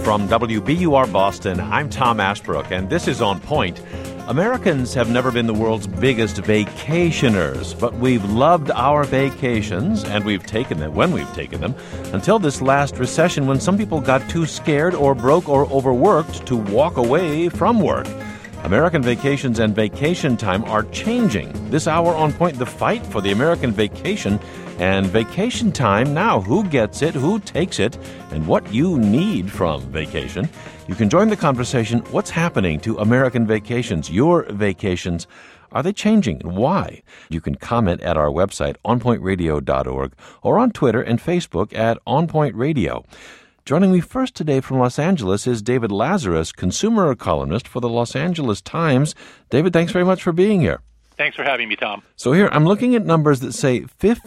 From WBUR Boston, I'm Tom Ashbrook, and this is On Point. Americans have never been the world's biggest vacationers, but we've loved our vacations, and we've taken them when we've taken them, until this last recession when some people got too scared or broke or overworked to walk away from work. American vacations and vacation time are changing. This hour on Point, the fight for the American vacation and vacation time. Now, who gets it, who takes it, and what you need from vacation. You can join the conversation. What's happening to American vacations, your vacations? Are they changing, and why? You can comment at our website, onpointradio.org, or on Twitter and Facebook at onpointradio. Joining me first today from Los Angeles is David Lazarus, consumer columnist for the Los Angeles Times. David, thanks very much for being here. Thanks for having me, Tom. So here, I'm looking at numbers that say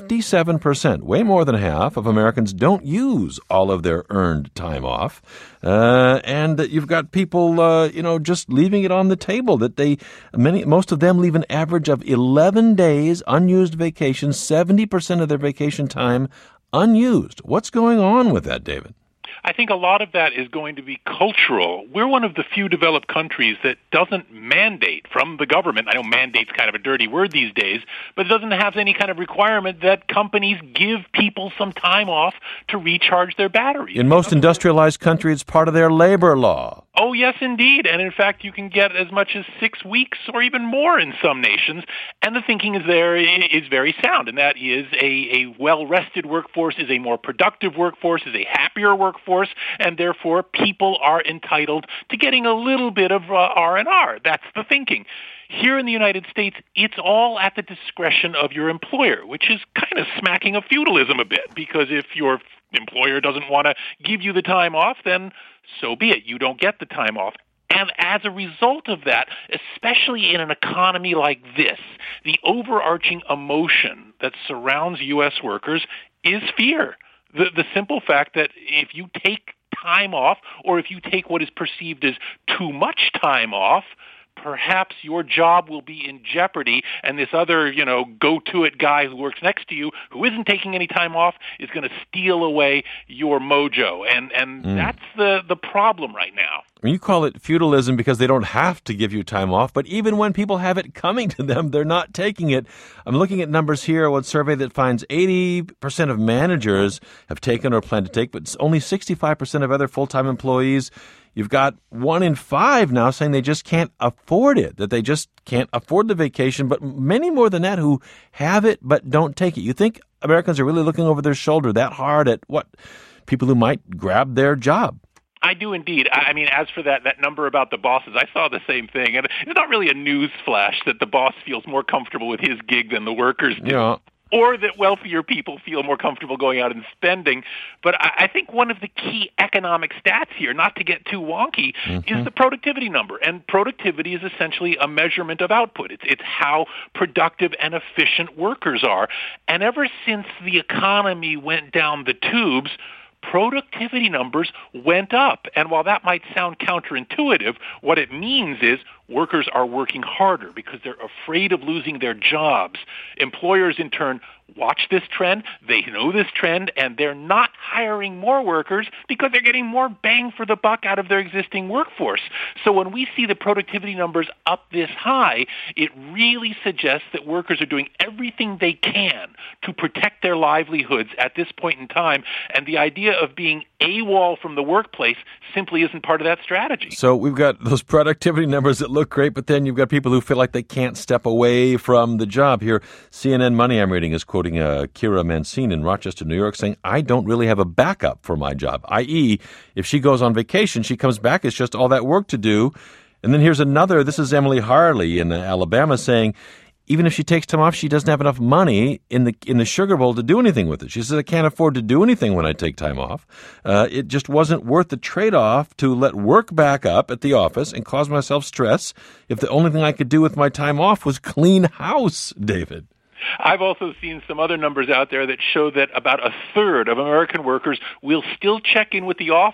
57%, way more than half of Americans don't use all of their earned time off. And that you've got people, just leaving it on the table, that most of them leave an average of 11 days unused vacation, 70% of their vacation time unused. What's going on with that, David? I think a lot of that is going to be cultural. We're one of the few developed countries that doesn't mandate from the government. I know mandate's kind of a dirty word these days, but it doesn't have any kind of requirement that companies give people some time off to recharge their batteries. In most industrialized countries, it's part of their labor law. Oh, yes, indeed. And in fact, you can get as much as 6 weeks or even more in some nations. And the thinking is very sound, and that is a well-rested workforce is a more productive workforce, is a happier workforce, and therefore people are entitled to getting a little bit of R&R. That's the thinking. Here in the United States, it's all at the discretion of your employer, which is kind of smacking of feudalism a bit, because if your employer doesn't want to give you the time off, then so be it. You don't get the time off. And as a result of that, especially in an economy like this, the overarching emotion that surrounds U.S. workers is fear. The simple fact that if you take time off, or if you take what is perceived as too much time off, perhaps your job will be in jeopardy, and this other, go-to-it guy who works next to you, who isn't taking any time off, is going to steal away your mojo. And that's the problem right now. You call it feudalism because they don't have to give you time off, but even when people have it coming to them, they're not taking it. I'm looking at numbers here, one survey that finds 80% of managers have taken or plan to take, but only 65% of other full-time employees. You've got 1 in 5 now saying they just can't afford it, that they just can't afford the vacation, but many more than that who have it but don't take it. You think Americans are really looking over their shoulder that hard at people who might grab their job? I do indeed. I mean, as for that number about the bosses, I saw the same thing. And it's not really a news flash that the boss feels more comfortable with his gig than the workers do. Yeah. Or that wealthier people feel more comfortable going out and spending. But I think one of the key economic stats here, not to get too wonky, is the productivity number. And productivity is essentially a measurement of output. It's how productive and efficient workers are. And ever since the economy went down the tubes, productivity numbers went up. And while that might sound counterintuitive, what it means is workers are working harder because they're afraid of losing their jobs. Employers, in turn, watch this trend, they know this trend, and they're not hiring more workers because they're getting more bang for the buck out of their existing workforce. So when we see the productivity numbers up this high, it really suggests that workers are doing everything they can to protect their livelihoods at this point in time, and the idea of being AWOL from the workplace simply isn't part of that strategy. So we've got those productivity numbers that look great, but then you've got people who feel like they can't step away from the job. Here, CNN Money, I'm reading, is quoting Kira Mancine in Rochester, New York, saying, I don't really have a backup for my job, i.e., if she goes on vacation, she comes back, it's just all that work to do. And then here's another, this is Emily Harley in Alabama, saying, even if she takes time off, she doesn't have enough money in the sugar bowl to do anything with it. She says, I can't afford to do anything when I take time off. It just wasn't worth the trade-off to let work back up at the office and cause myself stress if the only thing I could do with my time off was clean house, David. I've also seen some other numbers out there that show that about a third of American workers will still check in with the office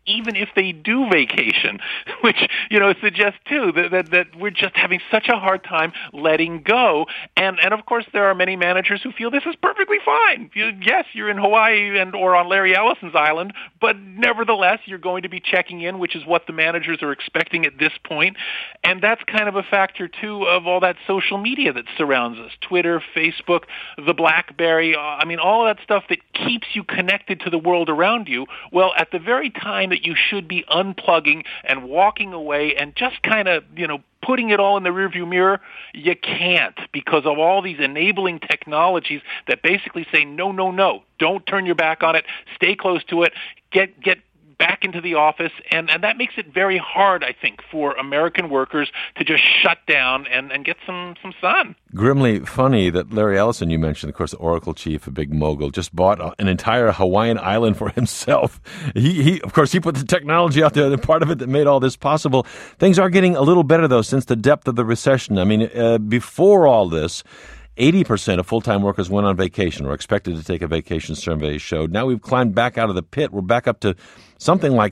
even if they do vacation, which, suggests, too, that we're just having such a hard time letting go. And of course, there are many managers who feel this is perfectly fine. Yes, you're in Hawaii or on Larry Ellison's island, but nevertheless, you're going to be checking in, which is what the managers are expecting at this point. And that's kind of a factor, too, of all that social media that surrounds us. Twitter, Facebook, the BlackBerry, all of that stuff that keeps you connected to the world around you. Well, at the very time that you should be unplugging and walking away and just kind of, putting it all in the rearview mirror, you can't, because of all these enabling technologies that basically say, no, don't turn your back on it, stay close to it, get back into the office, and that makes it very hard, I think, for American workers to just shut down and get some sun. Grimly funny that Larry Ellison, you mentioned, of course, the Oracle chief, a big mogul, just bought an entire Hawaiian island for himself. He put the technology out there, the part of it that made all this possible. Things are getting a little better, though, since the depth of the recession. Before all this, 80% of full-time workers went on vacation or expected to take a vacation, surveys showed. Now we've climbed back out of the pit. We're back up to something like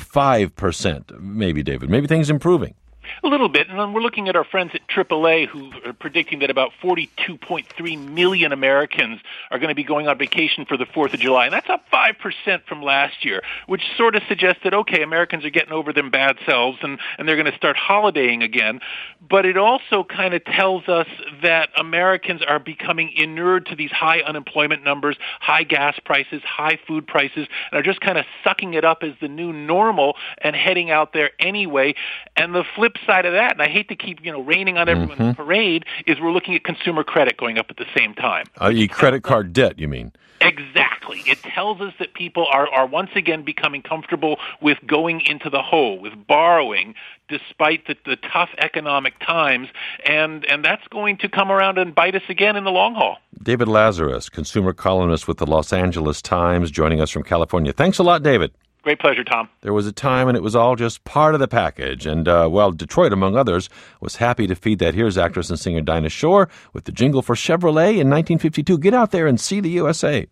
65%, maybe, David. Maybe things improving. A little bit, and then we're looking at our friends at AAA who are predicting that about 42.3 million Americans are going to be going on vacation for the 4th of July, and that's up 5% from last year, which sort of suggests that, okay, Americans are getting over them bad selves and they're going to start holidaying again, but it also kind of tells us that Americans are becoming inured to these high unemployment numbers, high gas prices, high food prices, and are just kind of sucking it up as the new normal and heading out there anyway. And the flip side of that, and I hate to keep raining on everyone's parade, is we're looking at consumer credit going up at the same time. Credit card debt, you mean? Exactly. It tells us that people are once again becoming comfortable with going into the hole, with borrowing, despite the tough economic times, and that's going to come around and bite us again in the long haul. David Lazarus, consumer columnist with the Los Angeles Times, joining us from California. Thanks a lot, David. Great pleasure, Tom. There was a time when it was all just part of the package. And, Detroit, among others, was happy to feed that. Here's actress and singer Dinah Shore with the jingle for Chevrolet in 1952. Get out there and see the USA.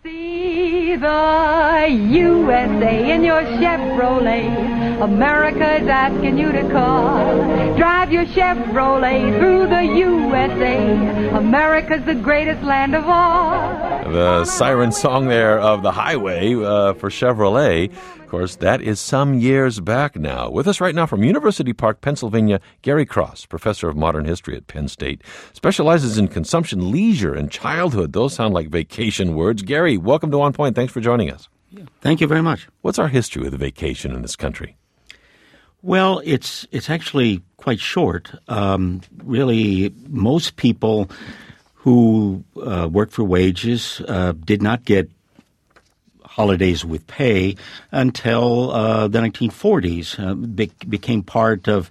See the USA in your Chevrolet. America's asking you to call. Drive your Chevrolet through the USA. America's the greatest land of all. The siren song there of the highway for Chevrolet. Of course, that is some years back now. With us right now from University Park, Pennsylvania, Gary Cross, professor of modern history at Penn State, specializes in consumption, leisure, and childhood. Those sound like vacation words. Gary, welcome to On Point. Thanks for joining us. Yeah, thank you very much. What's our history with vacation in this country? Well, it's actually quite short. Really, most people who worked for wages did not get holidays with pay until the 1940s. Became part of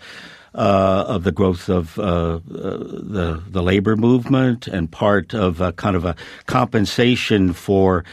the growth of the labor movement and part of kind of a compensation for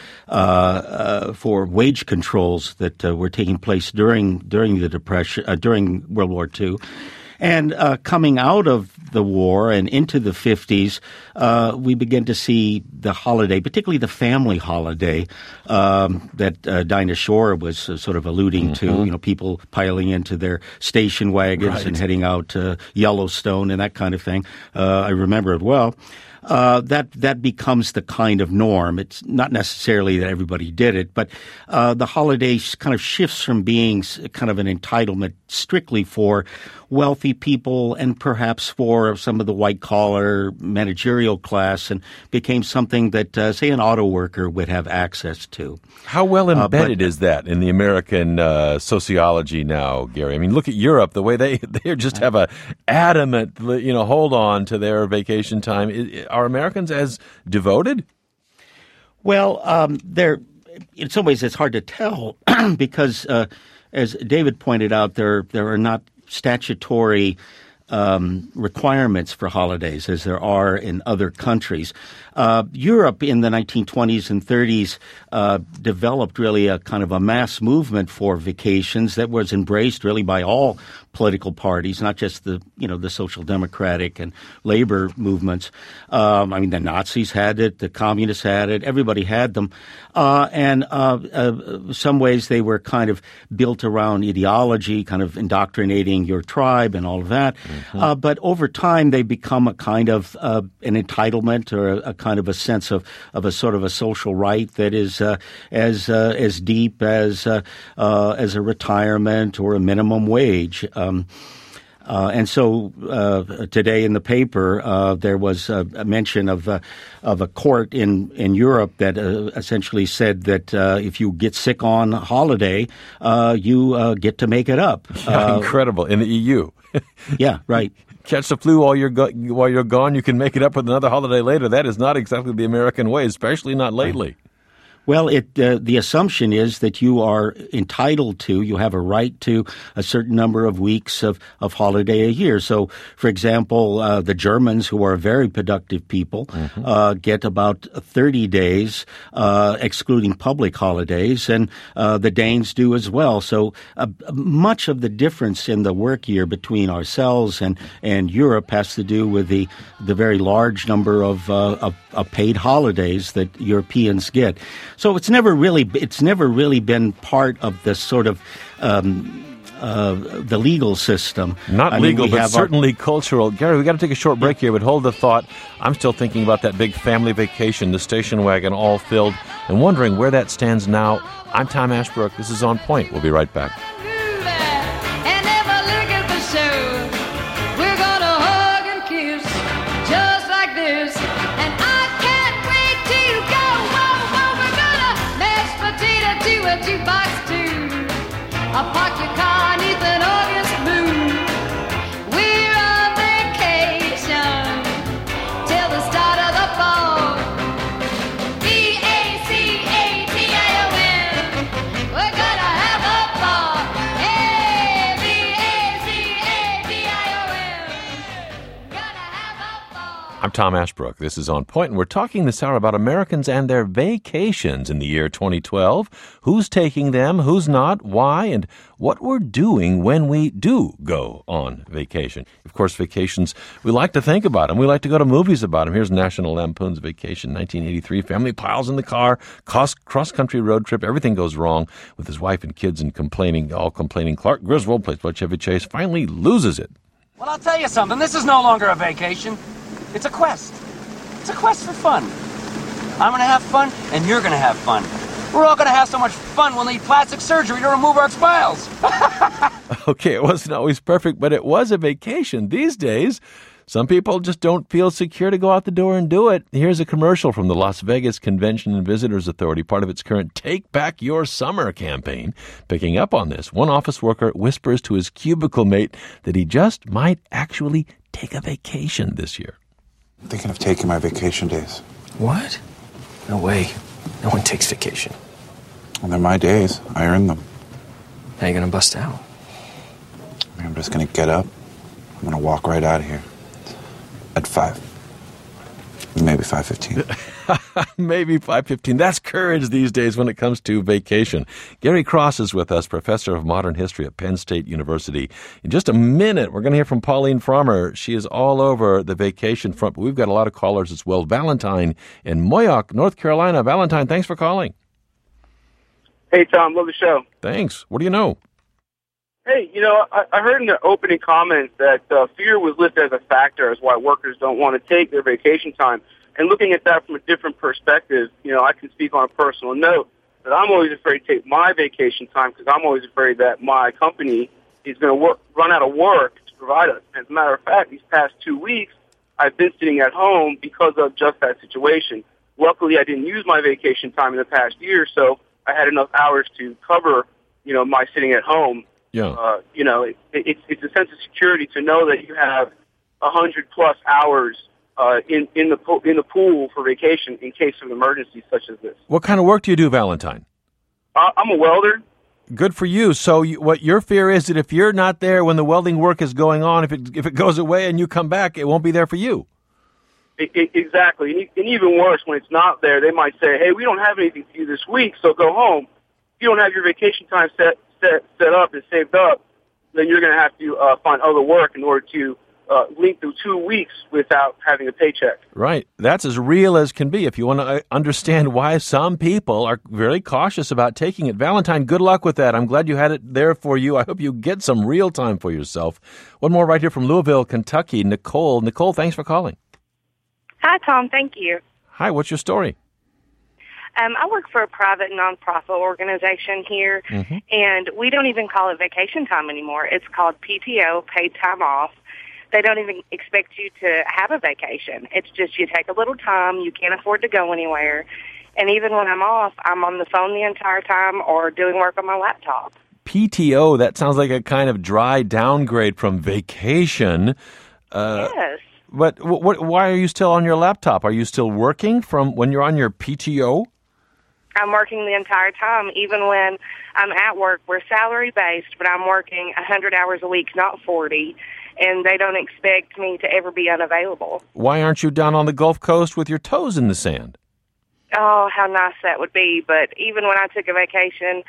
wage controls that were taking place during the Depression, during World War II. And coming out of the war and into the 50s, we began to see the holiday, particularly the family holiday that Dinah Shore was sort of alluding to, people piling into their station wagons and heading out to Yellowstone and that kind of thing. I remember it well. That becomes the kind of norm. It's not necessarily that everybody did it, but the holiday kind of shifts from being kind of an entitlement strictly for wealthy people and perhaps for some of the white-collar managerial class, and became something that, say, an auto worker would have access to. How well embedded is that in the American sociology now, Gary? I mean, look at Europe, the way they just have a adamant, hold on to their vacation time. Are Americans as devoted? Well, in some ways it's hard to tell because, as David pointed out, there are not statutory requirements for holidays as there are in other countries. Europe in the 1920s and 30s developed really a kind of a mass movement for vacations that was embraced really by all political parties, not just the Social Democratic and labor movements. The Nazis had it, the communists had it, everybody had them. And some ways they were kind of built around ideology, kind of indoctrinating your tribe and all of that. Mm-hmm. But over time, they become a kind of an entitlement or a kind of a sense of a sort of a social right that is as deep as a retirement or a minimum wage. And so today in the paper there was a mention of a court in Europe that essentially said that if you get sick on holiday, you get to make it up. Incredible. In the EU. Yeah, right. Catch the flu while you're gone. You can make it up with another holiday later. That is not exactly the American way, especially not lately. Well, the assumption is that you are entitled to, you have a right to a certain number of weeks of holiday a year. So, for example, the Germans, who are very productive people, get about 30 days, excluding public holidays, and the Danes do as well. So much of the difference in the work year between ourselves and Europe has to do with the very large number of paid holidays that Europeans get. So it's never really been part of the sort of the legal system. Not legal, but certainly cultural. Gary, we got to take a short break here, but hold the thought. I'm still thinking about that big family vacation, the station wagon all filled, and wondering where that stands now. I'm Tom Ashbrook. This is On Point. We'll be right back. I'll park your car neath an August moon. We're on vacation till the start of the fall. V-A-C-A-T-I-O-N. We're gonna have a ball. Hey, V-A-C-A-T-I-O-N. Gonna have a ball. I'm Tom Ashbrook. This is On Point, and we're talking this hour about Americans and their vacations in the year 2012. Who's taking them, who's not, why, and what we're doing when we do go on vacation. Of course, vacations, we like to think about them. We like to go to movies about them. Here's National Lampoon's Vacation, 1983. Family piles in the car, cross-country road trip. Everything goes wrong with his wife and kids and complaining. Clark Griswold, played by Chevy Chase, finally loses it. Well, I'll tell you something. This is no longer a vacation. It's a quest. It's a quest for fun. I'm going to have fun, and you're going to have fun. We're all going to have so much fun we'll need plastic surgery to remove our spiles. Okay, it wasn't always perfect, but it was a vacation. These days, some people just don't feel secure to go out the door and do it. Here's a commercial from the Las Vegas Convention and Visitors Authority, part of its current Take Back Your Summer campaign. Picking up on this, one office worker whispers to his cubicle mate that he just might actually take a vacation this year. I'm thinking of taking my vacation days. What? No way. No one takes vacation. Well, they're my days. I earned them. How you gonna bust out? I'm just gonna get up. I'm gonna walk right out of here. At 5. Maybe 5:15. Maybe 5:15. That's courage these days when it comes to vacation. Gary Cross is with us, professor of modern history at Penn State University. In just a minute, we're going to hear from Pauline Frommer. She is all over the vacation front, but we've got a lot of callers as well. Valentine in Moyock, North Carolina. Valentine, thanks for calling. Hey, Tom. Love the show. Thanks. What do you know? Hey, I heard in the opening comments that fear was listed as a factor as why workers don't want to take their vacation time. And looking at that from a different perspective, I can speak on a personal note that I'm always afraid to take my vacation time because I'm always afraid that my company is going to run out of work to provide us. As a matter of fact, these past 2 weeks, I've been sitting at home because of just that situation. Luckily, I didn't use my vacation time in the past year, so I had enough hours to cover, my sitting at home. Yeah. It's a sense of security to know that you have 100+ hours in the pool for vacation in case of an emergency such as this. What kind of work do you do, Valentine? I'm a welder. Good for you. So what your fear is that if you're not there when the welding work is going on, if it goes away and you come back, it won't be there for you. Exactly. And even worse, when it's not there, they might say, hey, we don't have anything for you this week, so go home. If you don't have your vacation time set up and saved up, then you're going to have to find other work in order to link through 2 weeks without having a paycheck. Right. That's as real as can be if you want to understand why some people are very cautious about taking it. Valentine, good luck with that. I'm glad you had it there for you. I hope you get some real time for yourself. One more right here from Louisville, Kentucky. Nicole. Nicole, thanks for calling. Hi, Tom. Thank you. Hi, what's your story? I work for a private nonprofit organization here, and we don't even call it vacation time anymore. It's called PTO, paid time off. They don't even expect you to have a vacation. It's just you take a little time. You can't afford to go anywhere. And even when I'm off, I'm on the phone the entire time or doing work on my laptop. PTO, that sounds like a kind of dry downgrade from vacation. Yes. But why are you still on your laptop? Are you still working from when you're on your PTO? I'm working the entire time, even when I'm at work. We're salary-based, but I'm working 100 hours a week, not 40, and they don't expect me to ever be unavailable. Why aren't you down on the Gulf Coast with your toes in the sand? Oh, how nice that would be. But even when I took a vacation,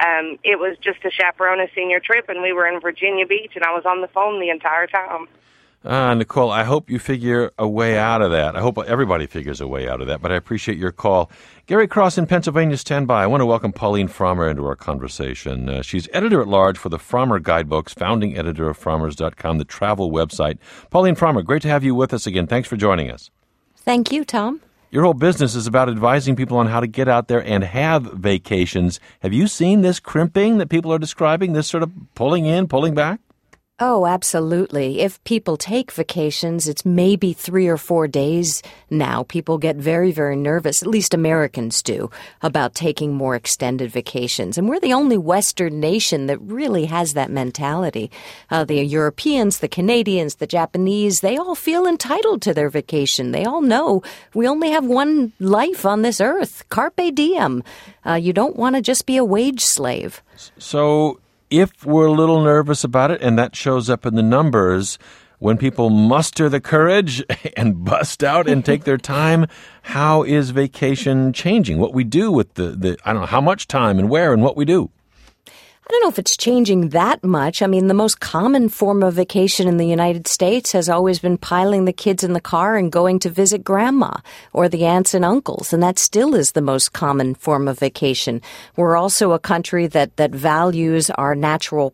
it was just to chaperone a senior trip, and we were in Virginia Beach, and I was on the phone the entire time. Nicole, I hope you figure a way out of that. I hope everybody figures a way out of that, but I appreciate your call. Gary Cross in Pennsylvania, stand by. I want to welcome Pauline Frommer into our conversation. She's editor-at-large for the Frommer Guidebooks, founding editor of Frommers.com, the travel website. Pauline Frommer, great to have you with us again. Thanks for joining us. Thank you, Tom. Your whole business is about advising people on how to get out there and have vacations. Have you seen this crimping that people are describing, this sort of pulling in, pulling back? Oh, absolutely. If people take vacations, it's maybe 3 or 4 days now. People get very, very nervous, at least Americans do, about taking more extended vacations. And we're the only Western nation that really has that mentality. The Europeans, the Canadians, the Japanese, they all feel entitled to their vacation. They all know we only have one life on this earth. Carpe diem. You don't want to just be a wage slave. So if we're a little nervous about it, and that shows up in the numbers, when people muster the courage and bust out and take their time, how is vacation changing? What we do with the I don't know, how much time and where and what we do? I don't know if it's changing that much. I mean, the most common form of vacation in the United States has always been piling the kids in the car and going to visit grandma or the aunts and uncles, and that still is the most common form of vacation. We're also a country that values our national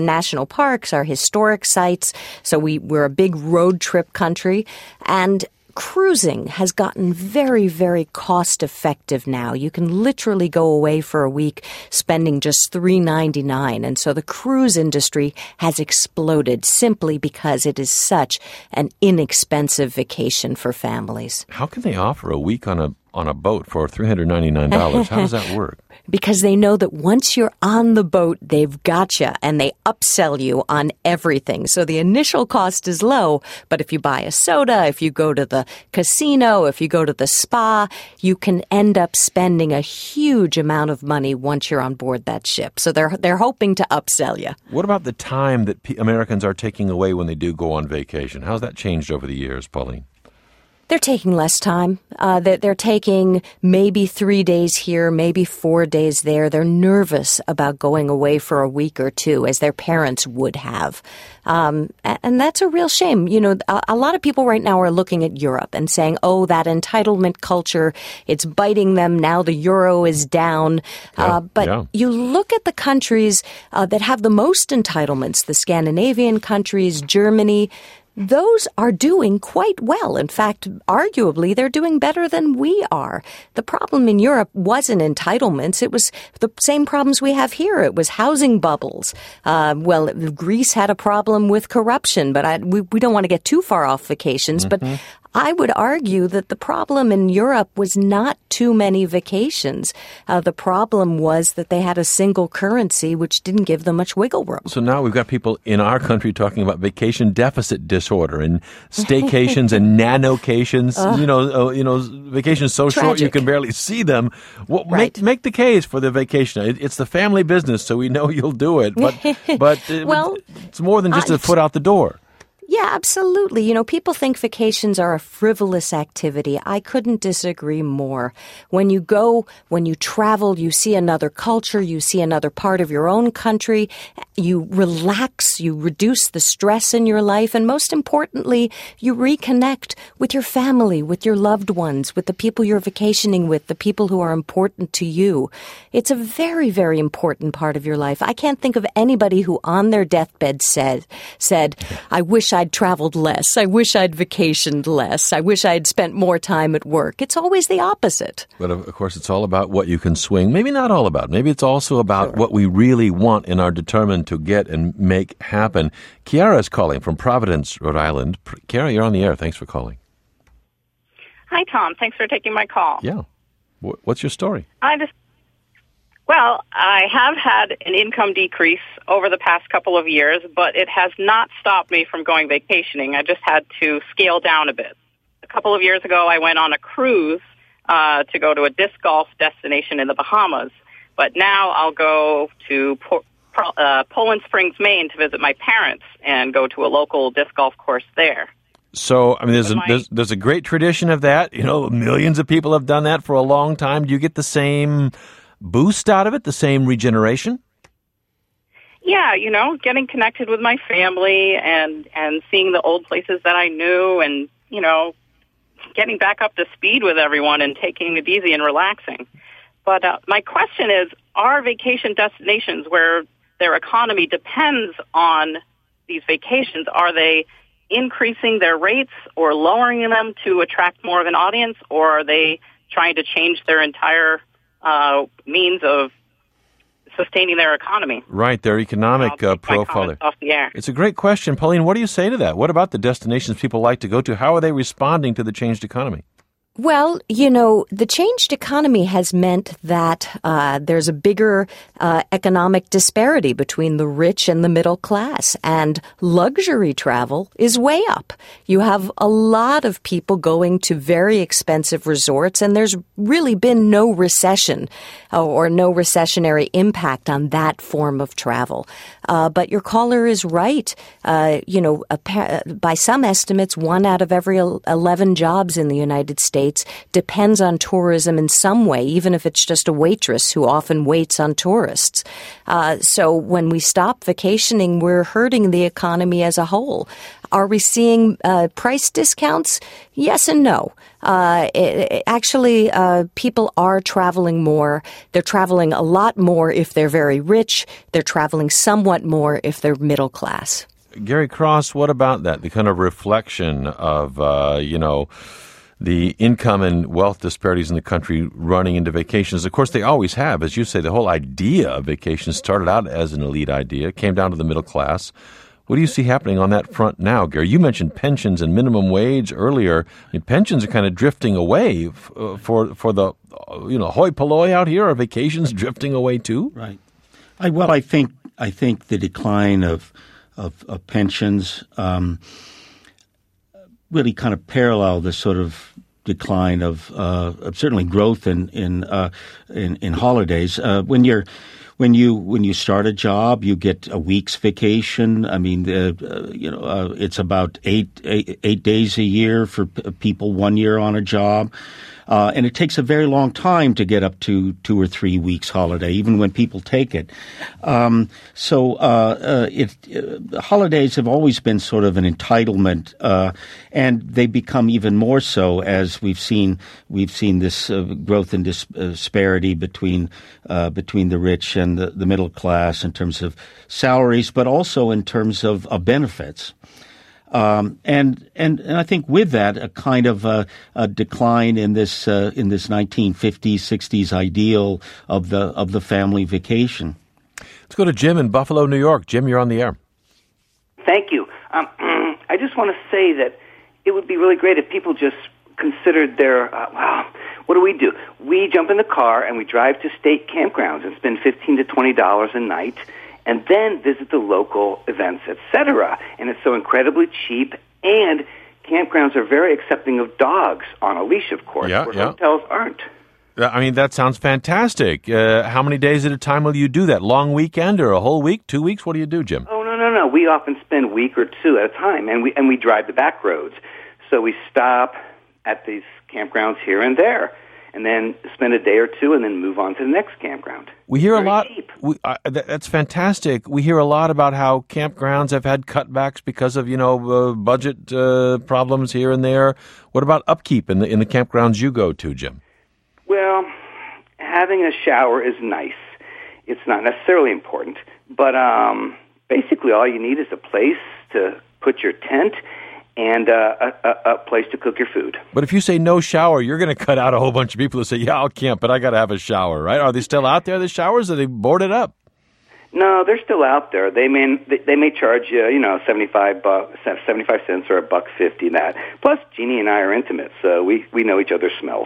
parks, our historic sites, so we're a big road trip country, and cruising has gotten very, very cost-effective now. You can literally go away for a week spending just $3.99. And so the cruise industry has exploded simply because it is such an inexpensive vacation for families. How can they offer a week on a boat for $399? How does that work? Because they know that once you're on the boat, they've got you, and they upsell you on everything. So the initial cost is low, but if you buy a soda, if you go to the casino, if you go to the spa, you can end up spending a huge amount of money once you're on board that ship. So they're hoping to upsell you. What about the time that Americans are taking away when they do go on vacation? How's that changed over the years, Pauline? They're taking less time. They're taking maybe 3 days here, maybe 4 days there. They're nervous about going away for a week or two, as their parents would have. And that's a real shame. You know, a lot of people right now are looking at Europe and saying, oh, that entitlement culture, it's biting them. Now the euro is down. You look at the countries that have the most entitlements, the Scandinavian countries, Germany, those are doing quite well. In fact, arguably, they're doing better than we are. The problem in Europe wasn't entitlements. It was the same problems we have here. It was housing bubbles. Greece had a problem with corruption, but we don't want to get too far off vacations. But I would argue that the problem in Europe was not too many vacations. The problem was that they had a single currency, which didn't give them much wiggle room. So now we've got people in our country talking about vacation deficit disorder and staycations and nanocations. Vacations so Tragic. short you can barely see them. Well, right. Make the case for the vacation. It's the family business, so we know you'll do it. But it's more than just a foot out the door. Yeah, absolutely. You know, people think vacations are a frivolous activity. I couldn't disagree more. When you go, when you travel, you see another culture, you see another part of your own country, you relax, you reduce the stress in your life, and most importantly, you reconnect with your family, with your loved ones, with the people you're vacationing with, the people who are important to you. It's a very, very important part of your life. I can't think of anybody who on their deathbed said, I wish I'd traveled less. I wish I'd vacationed less. I wish I'd spent more time at work. It's always the opposite. But of course, it's all about what you can swing. Maybe not all about. Maybe it's also about what we really want and are determined to get and make happen. Kiara is calling from Providence, Rhode Island. Kiara, you're on the air. Thanks for calling. Hi, Tom. Thanks for taking my call. Yeah. What's your story? Well, I have had an income decrease over the past couple of years, but it has not stopped me from going vacationing. I just had to scale down a bit. A couple of years ago, I went on a cruise to go to a disc golf destination in the Bahamas. But now I'll go to Poland Springs, Maine to visit my parents and go to a local disc golf course there. So, I mean, there's a great tradition of that. You know, millions of people have done that for a long time. Do you get the same boost out of it, the same regeneration? Yeah, you know, getting connected with my family and seeing the old places that I knew and, you know, getting back up to speed with everyone and taking it easy and relaxing. But my question is, are vacation destinations where their economy depends on these vacations, are they increasing their rates or lowering them to attract more of an audience, or are they trying to change their entire means of sustaining their economy? Right, their economic profile. Off the air. It's a great question. Pauline, what do you say to that? What about the destinations people like to go to? How are they responding to the changed economy? Well, you know, the changed economy has meant that there's a bigger economic disparity between the rich and the middle class, and luxury travel is way up. You have a lot of people going to very expensive resorts, and there's really been no recession or no recessionary impact on that form of travel. But your caller is right. You know, by some estimates, 1 out of every 11 jobs in the United States depends on tourism in some way, even if it's just a waitress who often waits on tourists. So when we stop vacationing, we're hurting the economy as a whole. Are we seeing price discounts? Yes and no. Actually, people are traveling more. They're traveling a lot more if they're very rich. They're traveling somewhat more if they're middle class. Gary Cross, what about that? The kind of reflection of, the income and wealth disparities in the country running into vacations. Of course, they always have. As you say, the whole idea of vacations started out as an elite idea, came down to the middle class. What do you see happening on that front now, Gary? You mentioned pensions and minimum wage earlier. I mean, pensions are kind of drifting away for the, hoi polloi out here. Are vacations drifting away too? Right. I think the decline of pensions really kind of parallel the sort of decline of certainly growth in holidays. When you start a job, you get a week's vacation. I mean, it's about eight days a year for people 1 year on a job. And it takes a very long time to get up to 2 or 3 weeks holiday, even when people take it. Holidays have always been sort of an entitlement, and they become even more so as we've seen this growth in disparity between the rich and the middle class in terms of salaries, but also in terms of benefits. And I think with that, a kind of a decline in this 1950s, 60s ideal of the family vacation. Let's go to Jim in Buffalo, New York. Jim, you're on the air. Thank you. I just want to say that it would be really great if people just considered their, what do? We jump in the car and we drive to state campgrounds and spend $15 to $20 a night, and then visit the local events, etc. And it's so incredibly cheap, and campgrounds are very accepting of dogs on a leash, of course, where hotels aren't. I mean, that sounds fantastic. How many days at a time will you do that? Long weekend or a whole week, 2 weeks? What do you do, Jim? Oh, no. No. We often spend a week or two at a time, and we drive the back roads. So we stop at these campgrounds here and there, and then spend a day or two, and then move on to the next campground. We hear a lot. That's fantastic. We hear a lot about how campgrounds have had cutbacks because of budget problems here and there. What about upkeep in the campgrounds you go to, Jim? Well, having a shower is nice. It's not necessarily important, but basically all you need is a place to put your tent and a place to cook your food. But if you say no shower, you're going to cut out a whole bunch of people who say, yeah, I'll camp, but I got to have a shower, right? Are they still out there, the showers, or are they boarded up? No, they're still out there. They may charge you, 75 cents or $1.50 that. Plus, Jeannie and I are intimate, so we know each other's smells.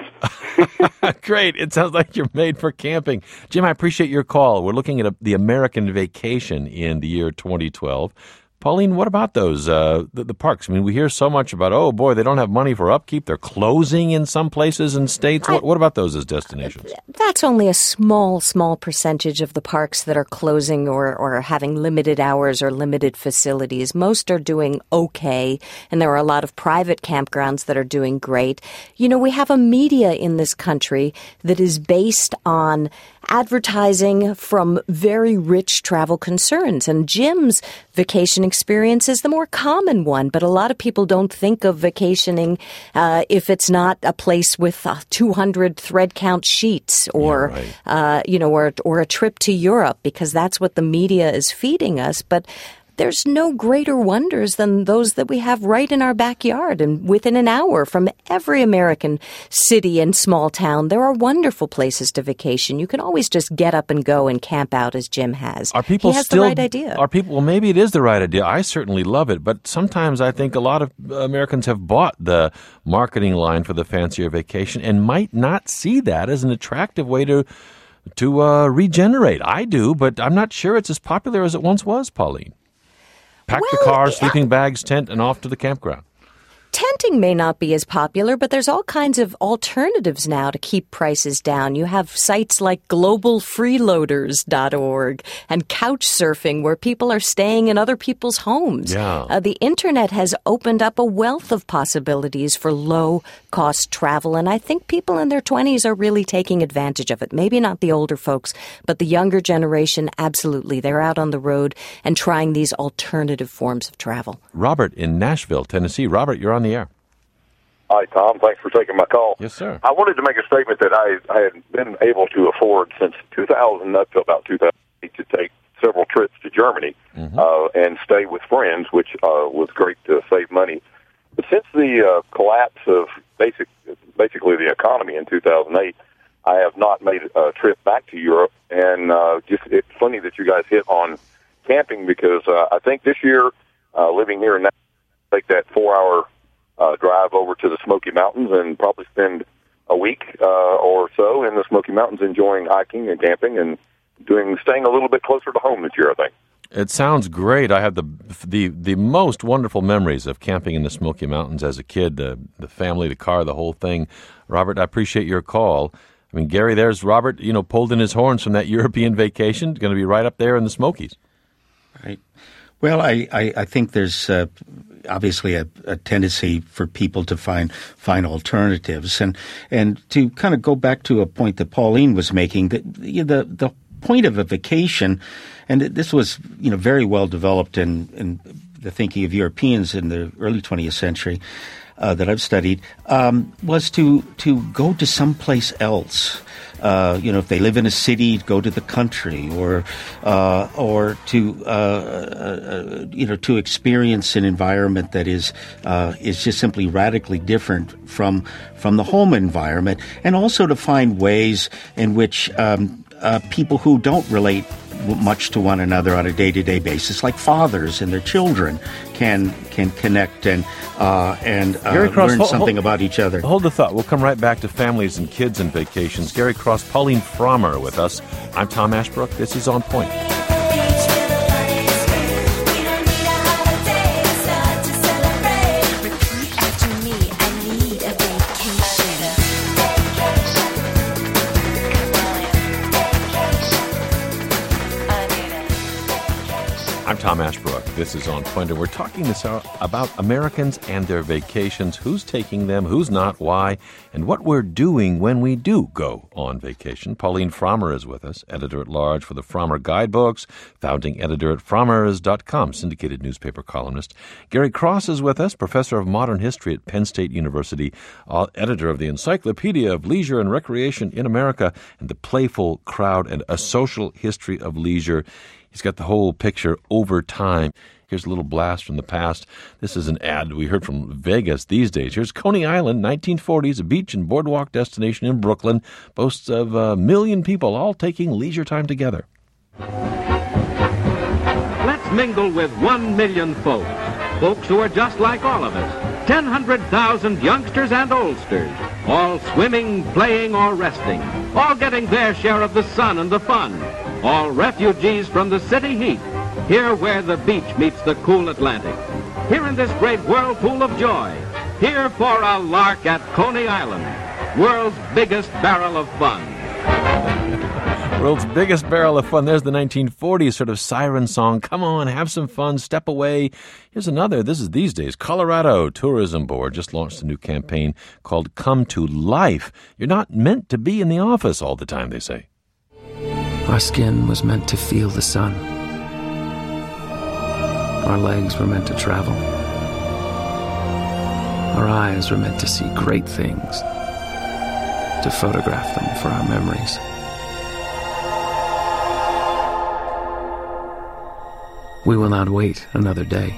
Great. It sounds like you're made for camping. Jim, I appreciate your call. We're looking at the American vacation in the year 2012. Pauline, what about those, the parks? I mean, we hear so much about, oh, boy, they don't have money for upkeep. They're closing in some places and states. What about those as destinations? That's only a small percentage of the parks that are closing or having limited hours or limited facilities. Most are doing okay, and there are a lot of private campgrounds that are doing great. We have a media in this country that is based on advertising from very rich travel concerns. And Jim's vacation experience is the more common one, but a lot of people don't think of vacationing if it's not a place with 200 thread count sheets or, or a trip to Europe, because that's what the media is feeding us. But there's no greater wonders than those that we have right in our backyard and within an hour from every American city and small town. There are wonderful places to vacation. You can always just get up and go and camp out as Jim has. Are people he has still, the right idea. Are people? Well, maybe it is the right idea. I certainly love it, but sometimes I think a lot of Americans have bought the marketing line for the fancier vacation and might not see that as an attractive way to regenerate. I do, but I'm not sure it's as popular as it once was, Pauline. Pack the car, sleeping bags, tent, and off to the campground. Tenting may not be as popular, but there's all kinds of alternatives now to keep prices down. You have sites like globalfreeloaders.org and couch surfing where people are staying in other people's homes. Yeah. The internet has opened up a wealth of possibilities for low-cost travel, and I think people in their 20s are really taking advantage of it. Maybe not the older folks, but the younger generation, absolutely. They're out on the road and trying these alternative forms of travel. Robert in Nashville, Tennessee. Robert, you're on the air. Hi, Tom. Thanks for taking my call. Yes, sir. I wanted to make a statement that I had been able to afford since 2000 up to about 2008 to take several trips to Germany and stay with friends, which was great to save money. But since the collapse of basically the economy in 2008, I have not made a trip back to Europe. And it's funny that you guys hit on camping because I think this year, living here in take that 4-hour drive over to the Smoky Mountains and probably spend a week or so in the Smoky Mountains enjoying hiking and camping and staying a little bit closer to home this year, I think. It sounds great. I have the most wonderful memories of camping in the Smoky Mountains as a kid, the family, the car, the whole thing. Robert, I appreciate your call. I mean, Gary, there's Robert, pulled in his horns from that European vacation, going to be right up there in the Smokies. Right. Well, I think there's obviously a tendency for people to find alternatives, and to kind of go back to a point that Pauline was making, that the point of a vacation, and this was very well developed in the thinking of Europeans in the early 20th century that I've studied, was to go to someplace else. If they live in a city, go to the country, or to experience an environment that is just simply radically different from the home environment, and also to find ways in which people who don't relate much to one another on a day-to-day basis, like fathers and their children, can connect and learn something about each other. Hold the thought. We'll come right back to families and kids and vacations. Gary Cross, Pauline Frommer with us. I'm Tom Ashbrook. This is On Point. I'm Tom Ashbrook. This is On Point, and we're talking this about Americans and their vacations, who's taking them, who's not, why, and what we're doing when we do go on vacation. Pauline Frommer is with us, editor-at-large for the Frommer Guidebooks, founding editor at Frommers.com, syndicated newspaper columnist. Gary Cross is with us, professor of modern history at Penn State University, editor of the Encyclopedia of Leisure and Recreation in America, and The Playful Crowd and A Social History of Leisure. He's got the whole picture over time. Here's a little blast from the past. This is an ad we heard from Vegas these days. Here's Coney Island, 1940s, a beach and boardwalk destination in Brooklyn, boasts of 1 million people all taking leisure time together. Let's mingle with 1 million folks who are just like all of us. 100,000 youngsters and oldsters, all swimming, playing, or resting, all getting their share of the sun and the fun. All refugees from the city heat, here where the beach meets the cool Atlantic. Here in this great whirlpool of joy, here for a lark at Coney Island, world's biggest barrel of fun. World's biggest barrel of fun. There's the 1940s sort of siren song. Come on, have some fun, step away. Here's another. This is these days. Colorado Tourism Board just launched a new campaign called Come to Life. You're not meant to be in the office all the time, they say. Our skin was meant to feel the sun. Our legs were meant to travel. Our eyes were meant to see great things, to photograph them for our memories. We will not wait another day,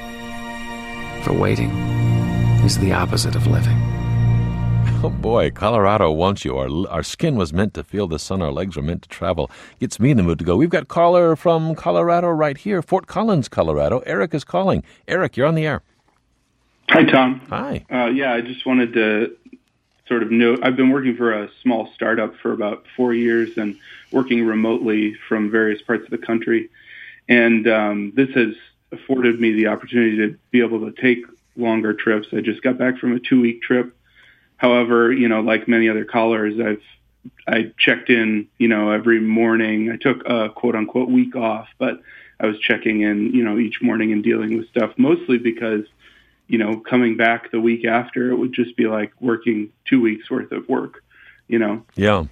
for waiting is the opposite of living. Oh boy, Colorado wants you. Our skin was meant to feel the sun. Our legs were meant to travel. Gets me in the mood to go. We've got a caller from Colorado right here, Fort Collins, Colorado. Eric is calling. Eric, you're on the air. Hi, Tom. Hi. I just wanted to sort of note, I've been working for a small startup for about 4 years and working remotely from various parts of the country. And this has afforded me the opportunity to be able to take longer trips. I just got back from a 2-week trip. However, like many other callers, I checked in, every morning. I took a quote unquote week off, but I was checking in, each morning and dealing with stuff, mostly because, coming back the week after, it would just be like working 2 weeks worth of work, Yeah.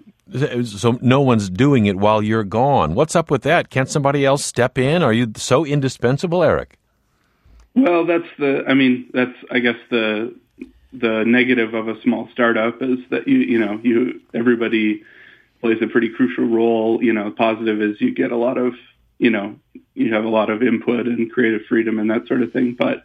So no one's doing it while you're gone. What's up with that? Can't somebody else step in? Are you so indispensable, Eric? Well, I guess the negative of a small startup is that everybody plays a pretty crucial role. Positive is you get a lot of, you have a lot of input and creative freedom and that sort of thing. But,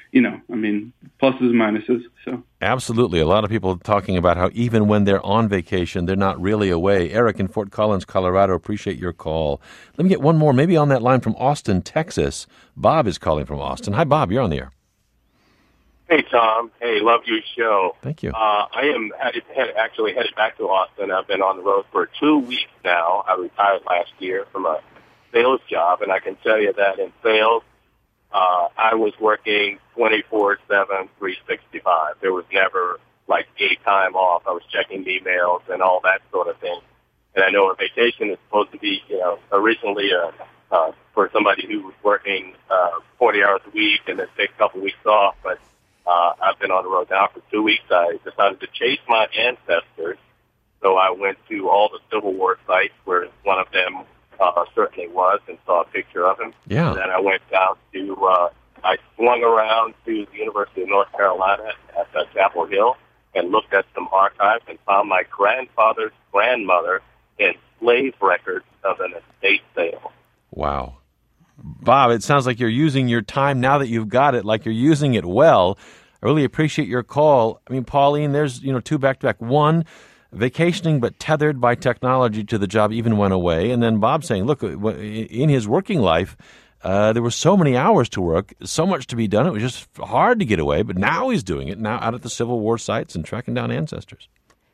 pluses and minuses. So absolutely. A lot of people talking about how even when they're on vacation, they're not really away. Eric in Fort Collins, Colorado, appreciate your call. Let me get one more, maybe on that line from Austin, Texas. Bob is calling from Austin. Hi, Bob. You're on the air. Hey, Tom. Hey, love your show. Thank you. I am actually headed back to Austin. I've been on the road for 2 weeks now. I retired last year from a sales job, and I can tell you that in sales, I was working 24/7, 365. There was never like a time off. I was checking emails and all that sort of thing. And I know a vacation is supposed to be, originally for somebody who was working 40 hours a week and then take a couple weeks off, but I've been on the road now for 2 weeks. I decided to chase my ancestors, so I went to all the Civil War sites where one of them certainly was and saw a picture of him. Yeah. And then I went down to, I swung around to the University of North Carolina at Chapel Hill and looked at some archives and found my grandfather's grandmother in slave records of an estate sale. Wow. Bob, it sounds like you're using your time now that you've got it, like you're using it well. I really appreciate your call. I mean, Pauline, there's, two back-to-back. One, vacationing but tethered by technology to the job even went away. And then Bob saying, look, in his working life, there were so many hours to work, so much to be done. It was just hard to get away. But now he's doing it, now out at the Civil War sites and tracking down ancestors.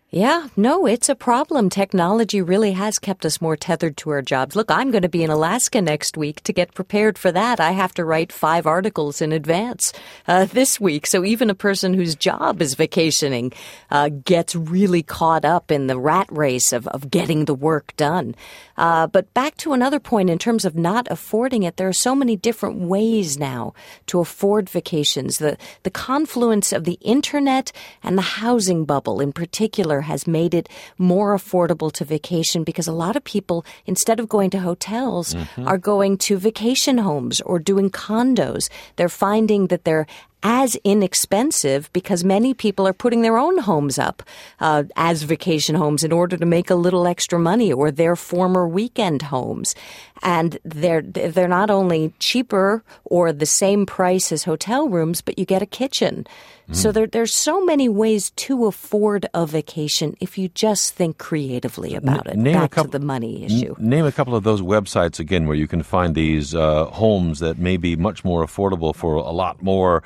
Yeah, no, it's a problem. Technology really has kept us more tethered to our jobs. Look, I'm going to be in Alaska next week. To get prepared for that, I have to write 5 articles in advance this week. So even a person whose job is vacationing gets really caught up in the rat race of getting the work done. But back to another point in terms of not affording it, there are so many different ways now to afford vacations. The confluence of the internet and the housing bubble in particular has made it more affordable to vacation because a lot of people, instead of going to hotels, are going to vacation homes or doing condos. They're finding that they're as inexpensive because many people are putting their own homes up as vacation homes in order to make a little extra money, or their former weekend homes. And they're not only cheaper or the same price as hotel rooms, but you get a kitchen. So there's so many ways to afford a vacation if you just think creatively about it. Back to the money issue. Name a couple of those websites again where you can find these homes that may be much more affordable for a lot more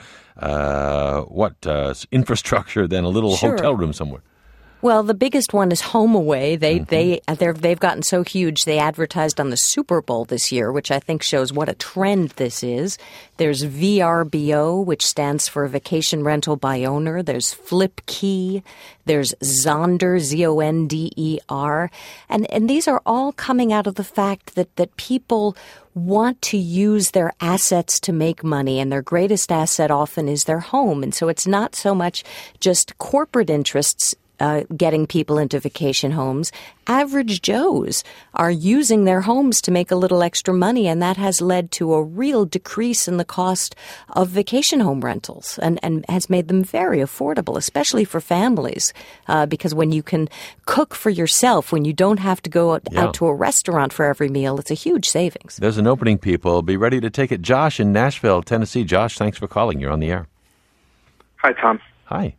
infrastructure than a little hotel room somewhere. Well, the biggest one is HomeAway. They've gotten so huge. They advertised on the Super Bowl this year, which I think shows what a trend this is. There's VRBO, which stands for Vacation Rental by Owner. There's FlipKey. There's Zonder, Zonder. And these are all coming out of the fact that people want to use their assets to make money, and their greatest asset often is their home. And so it's not so much just corporate interests getting people into vacation homes. Average Joes are using their homes to make a little extra money, and that has led to a real decrease in the cost of vacation home rentals and has made them very affordable, especially for families, because when you can cook for yourself, when you don't have to go out to a restaurant for every meal, it's a huge savings. There's an opening, people. Be ready to take it. Josh in Nashville, Tennessee. Josh, thanks for calling. You're on the air. Hi, Tom. Hi.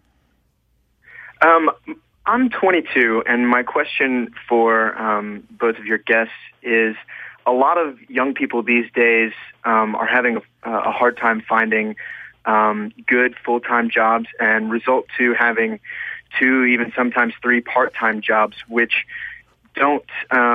I'm 22, and my question for both of your guests is, a lot of young people these days are having a hard time finding good full-time jobs, and result to having 2, even sometimes 3 part-time jobs, which don't,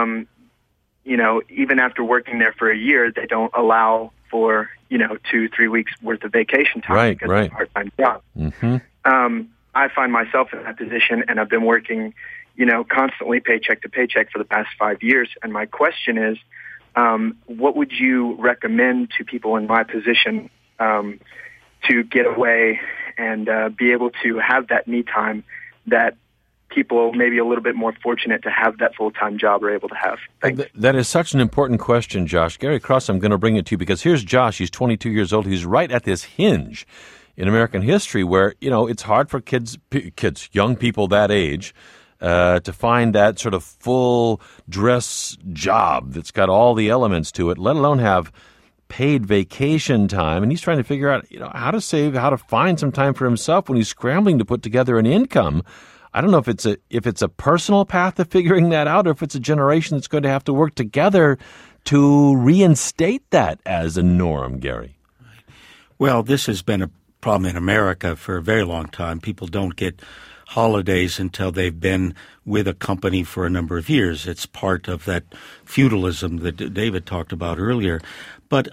even after working there for a year, they don't allow for, 2-3 weeks worth of vacation time because of a part-time job. I find myself in that position, and I've been working, constantly paycheck to paycheck for the past 5 years. And my question is, what would you recommend to people in my position to get away and be able to have that me time that people maybe a little bit more fortunate to have that full-time job are able to have? Thanks. That is such an important question, Josh. Gary Cross, I'm going to bring it to you because here's Josh. He's 22 years old. He's right at this hinge in American history where, it's hard for kids, young people that age, to find that sort of full dress job that's got all the elements to it, let alone have paid vacation time. And he's trying to figure out, how to save, how to find some time for himself when he's scrambling to put together an income. I don't know if it's a personal path to figuring that out, or if it's a generation that's going to have to work together to reinstate that as a norm, Gary. Well, this has been a problem in America for a very long time. People don't get holidays until they've been with a company for a number of years. It's part of that feudalism that David talked about earlier. But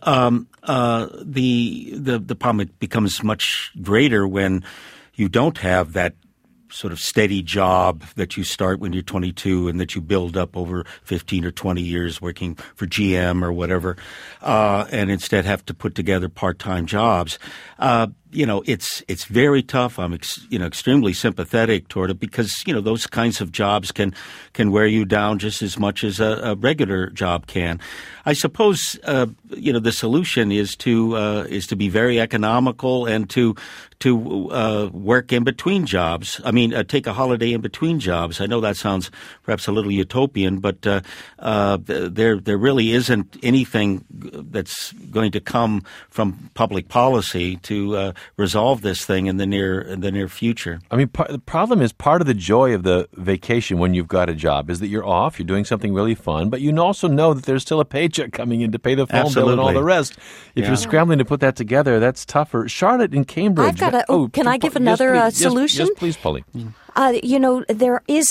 the problem becomes much greater when you don't have that sort of steady job that you start when you're 22 and that you build up over 15 or 20 years working for GM or whatever, and instead have to put together part-time jobs. It's very tough. I'm extremely sympathetic toward it because those kinds of jobs can wear you down just as much as a regular job can. I suppose the solution is to be very economical and to work in between jobs. I mean, take a holiday in between jobs. I know that sounds perhaps a little utopian, but there really isn't anything that's going to come from public policy to resolve this thing in the near future. I mean, the problem is part of the joy of the vacation when you've got a job is that you're off, you're doing something really fun, but you also know that there's still a paycheck coming in to pay the phone bill and all the rest. If you're scrambling to put that together, that's tougher. Charlotte in Cambridge. Can I give another solution? Yes, please, Polly. There is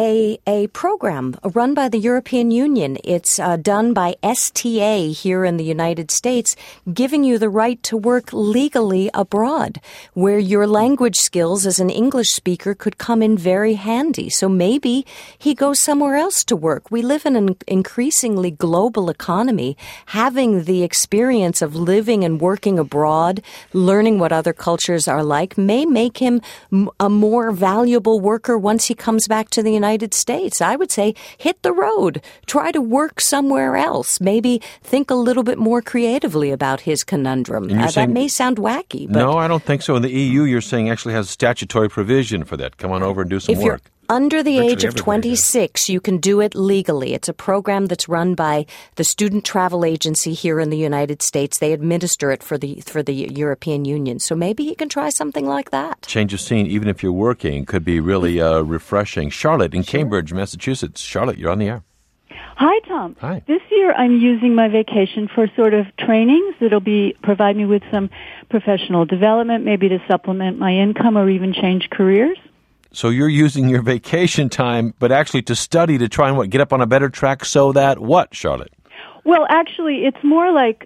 a program run by the European Union. It's done by STA here in the United States, giving you the right to work legally abroad, where your language skills as an English speaker could come in very handy. So maybe he goes somewhere else to work. We live in an increasingly global economy. Having the experience of living and working abroad, learning what other cultures are like, may make him a more valuable worker once he comes back to the United States. I would say hit the road. Try to work somewhere else. Maybe think a little bit more creatively about his conundrum. That may sound wacky. But no, I don't think so. In the EU, you're saying actually has statutory provision for that. Come on over and do some work. Under the age of 26, you can do it legally. It's a program that's run by the Student Travel Agency here in the United States. They administer it for the European Union. So maybe you can try something like that. Change of scene, even if you're working, could be really refreshing. Charlotte in Cambridge, Massachusetts. Charlotte, you're on the air. Hi, Tom. Hi. This year I'm using my vacation for sort of trainings that'll provide me with some professional development, maybe to supplement my income or even change careers. So you're using your vacation time, but actually to study, to try and get up on a better track so that what, Charlotte? Well, actually, it's more like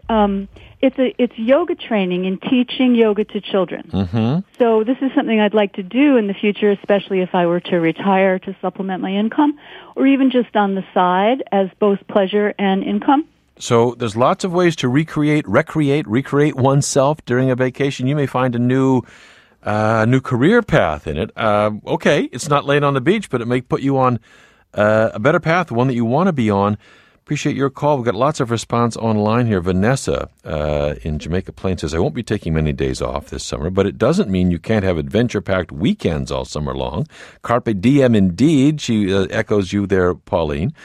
it's yoga training and teaching yoga to children. Mm-hmm. So this is something I'd like to do in the future, especially if I were to retire to supplement my income, or even just on the side as both pleasure and income. So there's lots of ways to recreate oneself during a vacation. You may find a new career path in it. Okay, it's not laying on the beach, but it may put you on a better path, one that you want to be on. Appreciate your call. We've got lots of response online here. Vanessa in Jamaica Plain says, I won't be taking many days off this summer, but it doesn't mean you can't have adventure-packed weekends all summer long. Carpe diem indeed. She echoes you there, Pauline.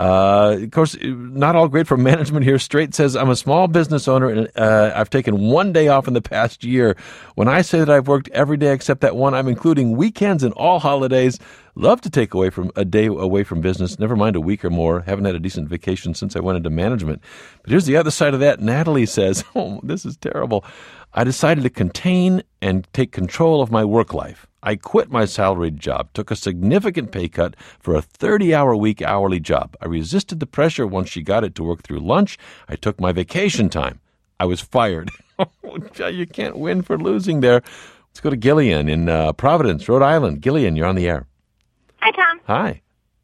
Of course, not all great for management here. Straight says, I'm a small business owner and I've taken one day off in the past year. When I say that I've worked every day except that one, I'm including weekends and all holidays. Love to take a day away from business, never mind a week or more. Haven't had a decent vacation since I went into management. But here's the other side of that. Natalie says, oh, this is terrible. I decided to contain and take control of my work life. I quit my salaried job, took a significant pay cut for a 30-hour-a-week hourly job. I resisted the pressure once she got it to work through lunch. I took my vacation time. I was fired. You can't win for losing there. Let's go to Gillian in Providence, Rhode Island. Gillian, you're on the air. Hi, Tom. Hi.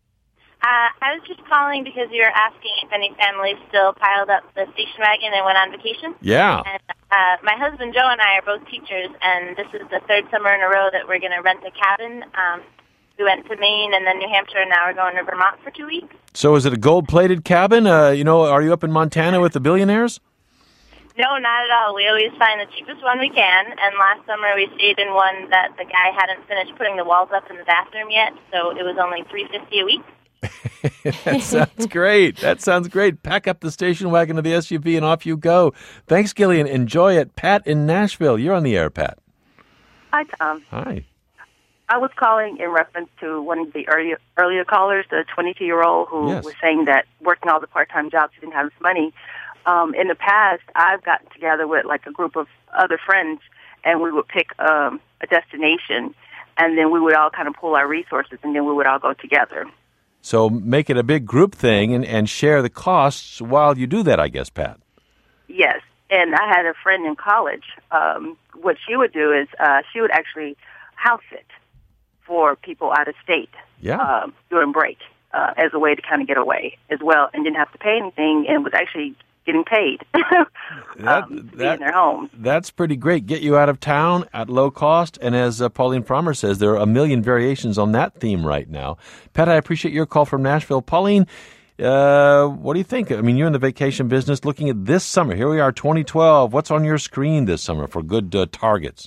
I was just calling because you were asking if any families still piled up the station wagon and went on vacation. Yeah. And my husband Joe and I are both teachers, and this is the third summer in a row that we're going to rent a cabin. We went to Maine and then New Hampshire, and now we're going to Vermont for 2 weeks. So is it a gold-plated cabin? Are you up in Montana with the billionaires? No, not at all. We always find the cheapest one we can, and last summer we stayed in one that the guy hadn't finished putting the walls up in the bathroom yet, so it was only $350 a week. That sounds great. That sounds great. Pack up the station wagon to the SUV and off you go. Thanks, Gillian. Enjoy it. Pat in Nashville. You're on the air, Pat. Hi, Tom. Hi. I was calling in reference to one of the earlier callers, the 22-year-old who was saying that working all the part-time jobs, he didn't have his money. In the past, I've gotten together with like a group of other friends, and we would pick a destination, and then we would all kind of pool our resources, and then we would all go together. So make it a big group thing and share the costs while you do that, I guess, Pat. Yes, and I had a friend in college. What she would do is she would actually house sit for people out of state during break as a way to kind of get away as well, and didn't have to pay anything, and was actually getting paid to be in their home. That's pretty great. Get you out of town at low cost. And as Pauline Frommer says, there are a million variations on that theme right now. Pat, I appreciate your call from Nashville. Pauline, what do you think? I mean, you're in the vacation business looking at this summer. Here we are, 2012. What's on your screen this summer for good targets?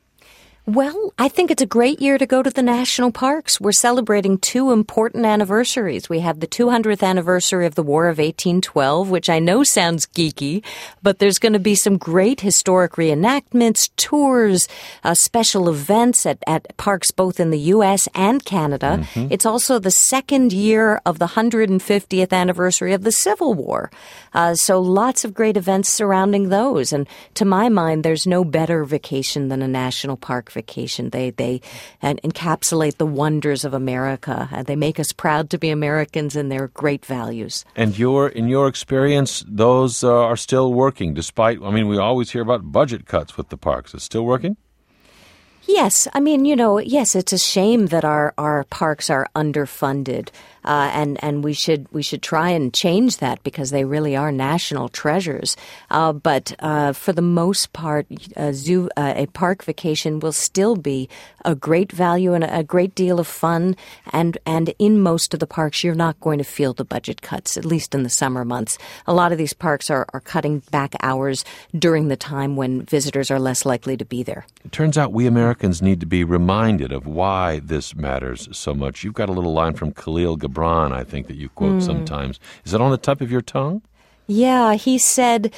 Well, I think it's a great year to go to the national parks. We're celebrating two important anniversaries. We have the 200th anniversary of the War of 1812, which I know sounds geeky, but there's going to be some great historic reenactments, tours, special events at parks both in the U.S. and Canada. Mm-hmm. It's also the second year of the 150th anniversary of the Civil War. So lots of great events surrounding those. And to my mind, there's no better vacation than a national park vacation. vacation. They encapsulate the wonders of America. They make us proud to be Americans, and they're great values. And in your experience, those are still working despite, we always hear about budget cuts with the parks. It's still working? Yes. Yes, it's a shame that our parks are underfunded. And we should try and change that because they really are national treasures. But for the most part, a park vacation will still be a great value and a great deal of fun. And in most of the parks, you're not going to feel the budget cuts, at least in the summer months. A lot of these parks are cutting back hours during the time when visitors are less likely to be there. It turns out we Americans need to be reminded of why this matters so much. You've got a little line from Khalil Gibran, I think, that you quote sometimes. Is it on the tip of your tongue? Yeah, he said,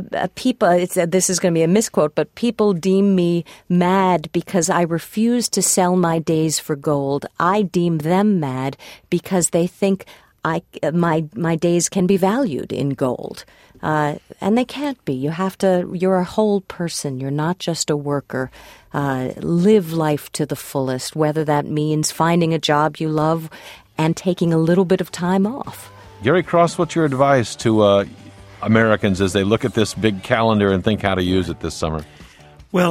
this is going to be a misquote, but people deem me mad because I refuse to sell my days for gold. I deem them mad because they think my days can be valued in gold. And they can't be. You're a whole person. You're not just a worker. Live life to the fullest, whether that means finding a job you love and taking a little bit of time off. Gary Cross, what's your advice to Americans as they look at this big calendar and think how to use it this summer? Well,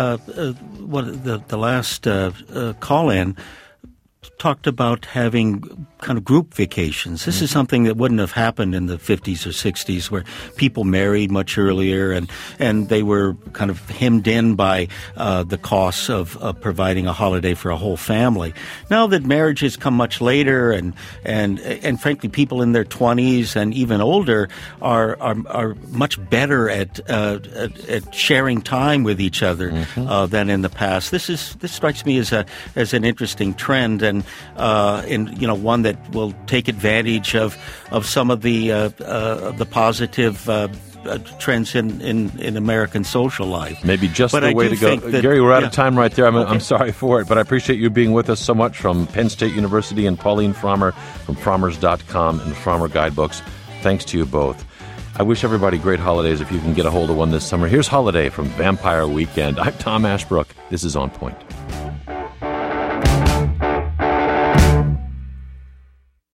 the last call-in talked about having kind of group vacations. This is something that wouldn't have happened in the 50s or 60s, where people married much earlier and they were kind of hemmed in by the costs of providing a holiday for a whole family. Now that marriages come much later and frankly people in their 20s and even older are much better at sharing time with each other than in the past. This strikes me as an interesting trend and one that will take advantage of some of the positive trends in American social life. Maybe just the way to go. Gary, we're out of time right there. I'm sorry for it, but I appreciate you being with us so much from Penn State University and Pauline Frommer from Frommers.com and Frommer Guidebooks. Thanks to you both. I wish everybody great holidays if you can get a hold of one this summer. Here's Holiday from Vampire Weekend. I'm Tom Ashbrook. This is On Point.